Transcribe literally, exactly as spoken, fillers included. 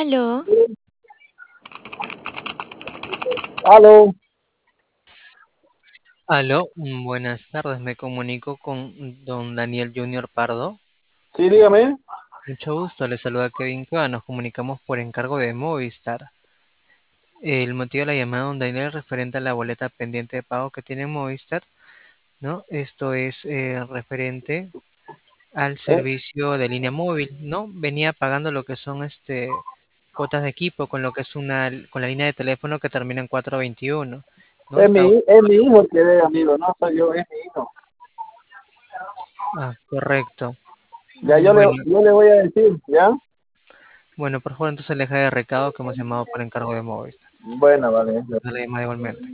Aló, Aló, Aló, mm, buenas tardes, me comunico con don Daniel Junior Pardo. sí, dígame. Mucho gusto, le saluda Kevin Cueva, nos comunicamos por encargo de Movistar. El motivo de la llamada, don Daniel, es referente a la boleta pendiente de pago que tiene Movistar, ¿no? Esto es eh, referente al Eh, servicio de línea móvil, ¿no? Venía pagando lo que son este cuotas de equipo con lo que es una con la línea de teléfono que termina en cuatro veintiuno, ¿no? es Está, mi, es mi hijo que ve, amigo, no soy yo, es mi hijo. ah, correcto. Ya Mm, yo le, Bueno, yo le voy a decir, ¿ya? Bueno, por favor, entonces le deja de recado que hemos llamado por encargo de Movistar. Bueno, vale. Dale, igualmente.